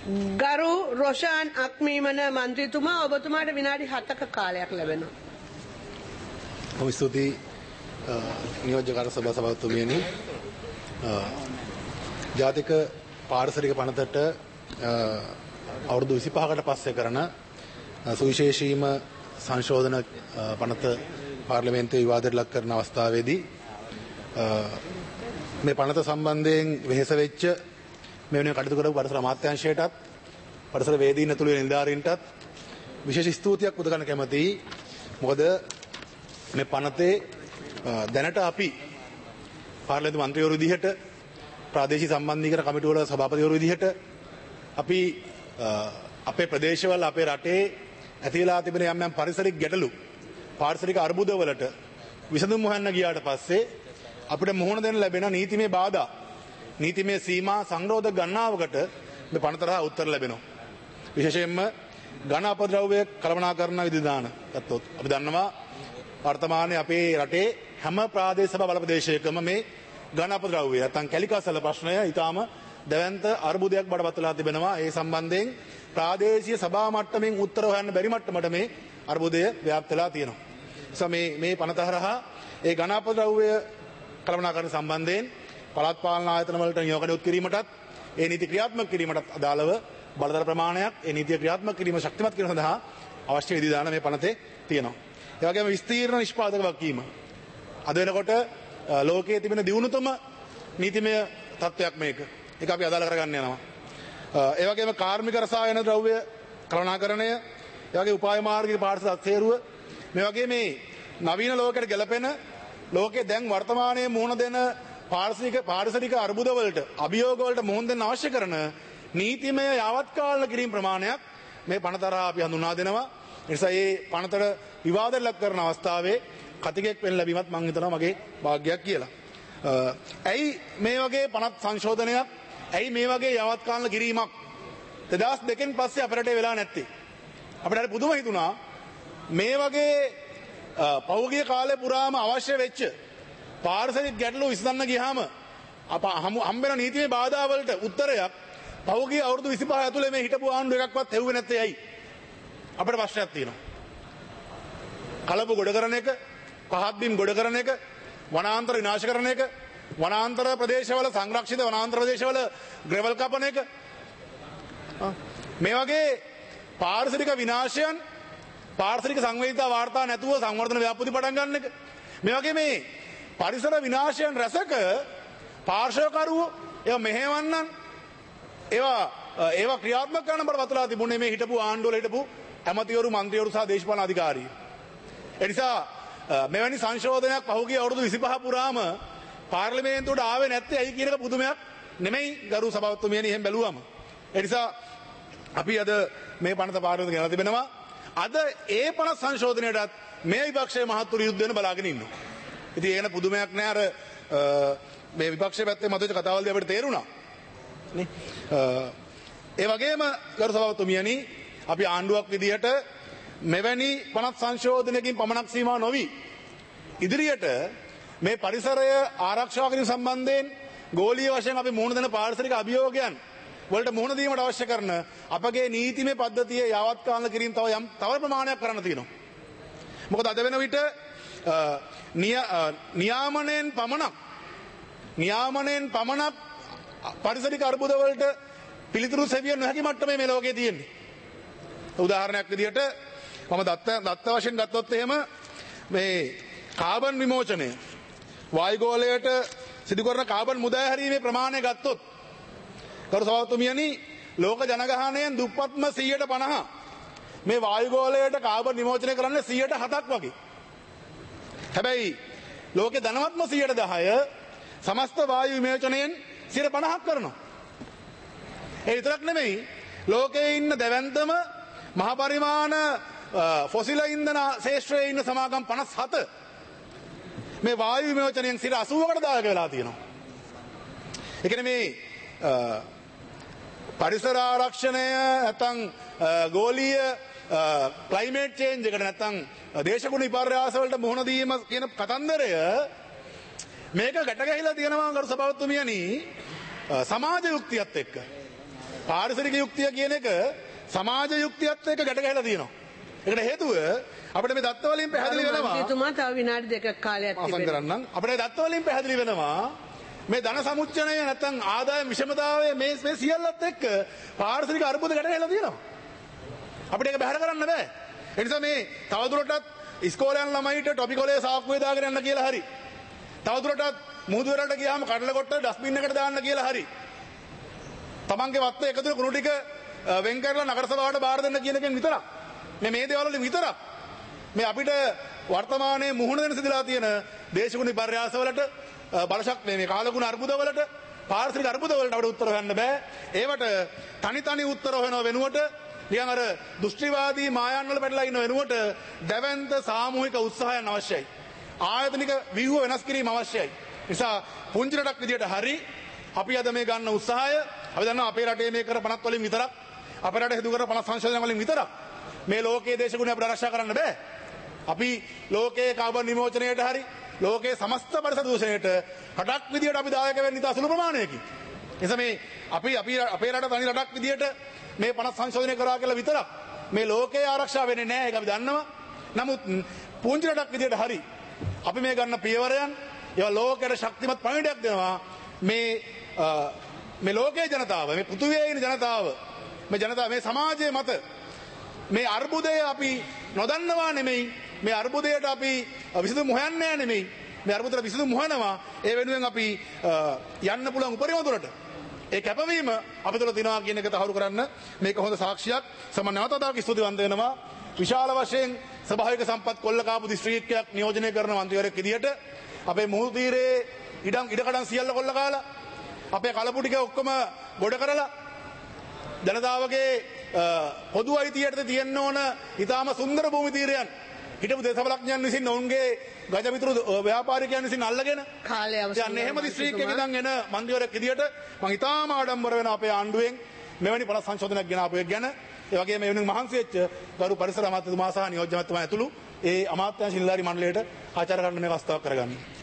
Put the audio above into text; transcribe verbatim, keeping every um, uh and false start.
ගරු රොෂාන් අක්මීමන මන්ත්‍රීතුමා ඔබතුමාට විනාඩි හතක කාලයක් ලැබෙනවා. බොහොම ස්තුතියි නියෝජ්‍ය කාර්ය සභා සභාපතිතුමියනි. ජාතික පාරිසරික පනතට අවුරුදු විසිපහකට පස්සේ කරන සුවිශේෂීම සංශෝධන පනත පාර්ලිමේන්තුවේ විවාදයට ලක් කරන අවස්ථාවේදී මේ පනත සම්බන්ධයෙන් වෙහෙස වෙච්ච මේ වෙනුවෙන් කටයුතු කරපු පරිසර අමාත්‍යාංශයටත් පරිසර වේදීන් ඇතුළු නිලධාරීන්ටත් විශේෂ ස්තුතියක් උද ගන්න කැමතියි. මොකද මේ පනතේ දැනට අපි පාර්ලිමේන්තු මන්ත්‍රීවරු විදිහට ප්‍රාදේශීය සම්බන්ධීකරණ කමිටු වල සභාපතිවරු විදිහට අපි අපේ ප්‍රදේශවල අපේ රටේ ඇති වෙලා තිබෙන යම් යම් පරිසරික ගැටලු පාරිසරික අර්බුදවලට විසඳුම් හොයන්න ගියාට පස්සේ අපිට මුහුණ දෙන්න ලැබෙන නීතිමය බාධා නීතිමය සීමා සංරෝධ ගණනාවකට මේ පනතරා උත්තර ලැබෙනවා. විශේෂයෙන්ම ඝන අපද්‍රව්‍ය කළමනාකරණ විධිදාන ගත්තොත් අපි දන්නවා වර්තමානයේ අපේ රටේ හැම ප්‍රාදේශ සභා බල ප්‍රදේශයකම මේ ඝන අපද්‍රව්‍ය නැත්නම් කැලිකසල ප්‍රශ්නය ඊටාම දැවැන්ත අර්බුදයක් බවට පත් වෙලා තිබෙනවා. ඒ සම්බන්ධයෙන් ප්‍රාදේශීය සභා මට්ටමින් උත්තර හොයන්න බැරි මට්ටමට මේ අර්බුදය ව්‍යාප්ත වෙලා තියෙනවා. නිසා මේ මේ පනත හරහා ඒ ඝන අපද්‍රව්‍ය කළමනාකරණ සම්බන්ධයෙන් පළාත් පාලන ආයතන වලට නියෝග නියුත් කිරීමටත් ඒ නීති ක්‍රියාත්මක කිරීමටත් අදාළව බලතල ප්‍රමාණයක් ඒ නීතිය ක්‍රියාත්මක කිරීම ශක්තිමත් කිරීම සඳහා අවශ්‍ය විධිදාන මේ පනතේ තියෙනවා. ඒ වගේම විස්තීර්ණ නිෂ්පාදක වගකීම අද වෙනකොට ලෝකයේ තිබෙන දියුණුතම නීතිමය තත්ත්වයක් මේක. ඒක අපි අදාළ කරගන්න යනවා. ඒ වගේම කාර්මික රසායන ද්‍රව්‍ය කළමනාකරණය, ඒ වගේ උපාය මාර්ගික පාරිසරික අත්සේරුව මේ වගේ මේ නවීන ලෝකයට ගැලපෙන ලෝකයේ දැන් වර්තමානයේ මුහුණ දෙන පාරිසරික පාරිසරික අර්බුද වලට අභියෝග වලට මුහුණ දෙන්න අවශ්‍ය කරන නීතිමය යාවත්කාලන කිරීම ප්‍රමාණයක් මේ පනතරා අපි හඳුනා දෙනවා. ඒ නිසා මේ පනතට විවාදයක් ලක් කරන අවස්ථාවේ කතිකෙක් වෙන්න ලැබීමත් මම හිතනවා මගේ වාග්යක් කියලා. ඇයි මේ වගේ පනත් සංශෝධනයක් ඇයි මේ වගේ යාවත්කාලන කිරීමක් දෙදහස් දෙකෙන් පස්සේ අපරට වෙලා නැත්තේ? අපිට හරි පුදුම හිතුණා මේ වගේ පෞද්ගලික කාලේ පුරාම අවශ්‍ය වෙච්ච පාරිසරික ගැටලු විසඳන්න ගියාම අප හම්බෙන නීතිමය බාධා වලට උත්තරයක් පෞද්ගලික අවුරුදු විසිපහ ඇතුලේ මේ හිටපු ආණ්ඩුව එකක්වත් හෙව්වේ නැත්තේ ඇයි? අපිට ප්‍රශ්නයක් තියෙනවා. කලපු ගොඩ කරන එක, පහත් බිම් ගොඩ කරන එක, වනාන්තර විනාශ කරන එක, වනාන්තර ප්‍රදේශවල සංරක්ෂිත වනාන්තර ප්‍රදේශවල ග්‍රෙවල් කපන එක, මේ වගේ පාරිසරික විනාශයන් පාරිසරික සංවේදීතා වාර්තා නැතුව සංවර්ධන ව්‍යාපෘති පටන් ගන්න එක, මේ වගේ මේ පරිසර විනාශයන් රැසක පාර්ශවකරුවෝ ඒවා මෙහෙවන්නන් ඒවා ඒවා ක්‍රියාත්මක කරන බව වතලා තිබුණේ මේ හිටපු ආණ්ඩුවල හිටපු ඇමතිවරු මන්ත්‍රීවරු සහ දේශපාලන අධිකාරියෝ. ඒ නිසා මෙවැනි සංශෝධනයක් පහුගිය අවුරුදු විසිපහ පුරාම පාර්ලිමේන්තුවට ආවේ නැත්තේ ඇයි කියන එක පුදුමයක් නෙමෙයි ගරු සභාපතිතුමියනි. එහෙම බැලුවම ඒ නිසා අපි අද මේ පනත පාර්ලිමේන්තුවට ගෙනලා තිබෙනවා. අද ඒ පනත සංශෝධනයටත් මේ විපක්ෂයේ මහත්තුරු යුද්ධ වෙන බලාගෙන ඉන්නවා. ඉතින් ඒක න පුදුමයක් නෑ. අර මේ විපක්ෂයේ පැත්තේ මතුවෙච්ච කතාවල්දී අපිට තේරුණා නේ. ඒ වගේම ගරු සභාපතිතුමියනි අපි ආණ්ඩුවක් විදිහට මෙවැනි පනත් සංශෝධනයකින් පමණක් සීමා නොවි ඉදිරියට මේ පරිසරය ආරක්ෂා කිරීම සම්බන්ධයෙන් ගෝලීය වශයෙන් අපි මුහුණ දෙන පාරිසරික අභියෝගයන් වලට මුහුණ දීමට අවශ්‍ය කරන අපගේ නීතිමය පද්ධතියේ යාවත්කාලන කිරීම තව යම් තව ප්‍රමාණයක් කරන්න තියෙනවා. මොකද අද වෙන විට නියාමනයෙන් පමණක් නියාමනයෙන් පමණක් පරිසරික අර්බුද වලට පිළිතුරු සෙවිය නොහැකි මට්ටමේ මේ ලෝකයේ තියෙන්නේ. උදාහරණයක් විදිහට මම දත්ත දත්ත වශයෙන් ගත්තොත් එහෙම මේ කාබන් විමෝචනය වායුගෝලයට සිදු කරන කාබන් මුදා හැරීමේ ප්‍රමාණය ගත්තොත් ගරු සභාපතිතුමියනි ලෝක ජනගහනයෙන් දුප්පත්ම සියයට පනහ මේ වායුගෝලයට කාබන් විමෝචනය කරන්නේ සියයට හතක් වගේ. හැබැයි ලෝකේ ධනවත්ම සියයට දහය සමස්ත වායු විමෝචනයෙන් සියයට පනහක් කරනවා. ඒ විතරක් නෙමෙයි ලෝකයේ ඉන්න දැවැන්තම මහ පරිමාණ ෆොසිල ඉන්ධන ශේෂ්ත්‍රයේ ඉන්න සමාගම් පනස් හත මේ වායු විමෝචනයෙන් සියයට අසූවකට දායක වෙලා තියෙනවා. ඒ කියන්නේ මේ පරිසර ආරක්ෂණය නැත්නම් ගෝලීය ක්ලයිමේට් චේන්ජ් එකට නැත්නම් දේශගුණ විපර්යාස වලට මුහුණ දීම කියන කතන්දරය මේක ගැට ගැහිලා තියෙනවා ගරු සභාපතිතුමියනි සමාජ යුක්තියත් එක්ක. පාරිසරික යුක්තිය කියන එක සමාජ යුක්තියත් එක්ක ගැට ගැහිලා තියෙනවා. ඒකට හේතුව අපිට මේ දත්ත වලින් පැහැදිලි වෙනවා. මන්ත්‍රීතුමා තව විනාඩි දෙකක් කාලයක් අවසන් තිබෙනවා. කරන්නම්. අපිට දත්ත වලින් පැහැදිලි වෙනවා මේ ධන සමුච්චනය නැත්නම් ආදාය විෂමතාවය මේ මේ සියල්ලත් එක්ක පාරිසරික අර්බුද ගැට ගැහිලා තියෙනවා. අපිට ඒක බැහැර කරන්න බෑ. ඒ නිසා මේ තවදුරටත් ඉස්කෝලේ යන ළමයිට ටොපි කොලේ සාක්කුවේ දාගෙන යන්න කියලා හරි. තවදුරටත් මුහුදු වලට ගියාම කඩල කොට ඩස්බින් එකට දාන්න කියලා හරි. තමන්ගේ වත්තේ එකතු කුණු ටික වෙන් කරලා නගර සභාවට බාර දෙන්න කියන එකෙන් විතරක්. මේ මේ දේවල් වලින් විතරක්. මේ අපිට වර්තමානයේ මුහුණ දෙන්න සිදුලා තියෙන දේශගුණ විපර්යාස වලට බලශක් මේ මේ කාලගුණ අර්බුද වලට පාරිසරික අර්බුද වලට අපිට උත්තර හොයන්න බෑ. ඒවට තනි තනි උත්තර හොයනව වෙනුවට නිකන් අර දෘෂ්ටිවාදී මායන් වල පැටලලා ඉන්න වෙනුවට දැවැන්ත සාමූහික උත්සාහයන් අවශ්‍යයි. ආයතනික ව්‍යුහ වෙනස් කිරීම අවශ්‍යයි. නිසා පුංචි රටක් විදියට හරි අපි අද මේ ගන්න උත්සාහය අපි දන්නවා අපේ රටේ මේ කර පනත් වලින් විතරක් අපේ රටේ හදු කර පනත් සංශෝධන වලින් විතරක් මේ ලෝකයේ දේශගුණ අපිට ආරක්ෂා කරන්න බෑ. අපි ලෝකයේ කාබන් විමෝචනයට හරි ලෝකයේ සමස්ත පරිසර දූෂණයට රටක් විදියට අපි දායක වෙන්න ඉතා සුළු ප්‍රමාණයකින්. එනිසා මේ අපි අපි අපේ රට තනි රටක් විදියට මේ පනත් සංශෝධනය කරා කියලා විතරක් මේ ලෝකයේ ආරක්ෂා වෙන්නේ නැහැ ඒක අපි දන්නවා. නමුත් පුංචි රටක් විදියට හරි අපි මේ ගන්න පියවරයන් ඒවා ලෝකයට ශක්තිමත් පණිවිඩයක් දෙනවා. මේ මේ ලෝකයේ ජනතාව මේ පෘථිවියේ ඉන්න ජනතාව මේ ජනතාව මේ සමාජයේ මත මේ අර්බුදය අපි නොදන්නවා නෙමෙයි මේ අර්බුදයට අපි විසඳුම් හොයන්නේ නෙමෙයි මේ අර්බුදයට විසඳුම් හොයනවා. ඒ වෙනුවෙන් අපි යන්න පුළුවන් උපරිම දුරට ඒ කැපවීම අපි තුළ තියනවා කියන එක තහවුරු කරන්න මේක හොඳ සාක්ෂියක්. සමන් නැවතතාවක ස්තුතිවන්ත වෙනවා. විශාල වශයෙන් ස්වභාවික සම්පත් කොල්ල කාපු දිස්ත්‍රික්කයක් නියෝජනය කරන මන්ත්‍රීවරයෙක් විදියට අපේ මුහුදු තීරයේ ඉඩම් ඉඩකඩම් සියල්ල කොල්ල කාලා අපේ කලපු ටික ඔක්කොම ගොඩ කරලා ජනතාවගේ පොදු අයිතියට තියෙන්න ඕන ඊටාම සුන්දර භූමි තීරයන් හිටපු දේශපාලඥයන් විසින් ඔවුන්ගේ ගජමිතුරු ව්‍යාපාරිකයන් විසින් අල්ලගෙන කාලය අවශ්‍ය යන්නේ එහෙම දිස්ත්‍රික්කයක ඉඳන් එන මන්ත්‍රීවරයෙක් විදියට මම ඊටාම ආඩම්බර වෙනවා අපේ ආණ්ඩුවෙන් මෙවැනි පළාත් සංශෝධනයක් ගෙන ආපු එක ගැන. ඒ වගේම මේ වෙනුවෙන් මහන්සි වෙච්ච ගරු පරිසර අමාත්‍යතුමා සහ නියෝජ්‍ය මැතිතුමා ඇතුළු ඒ අමාත්‍යාංශ නිලධාරී මණ්ඩලයට ආචාර කරන්න මේ අවස්ථාවක් කරගන්නවා.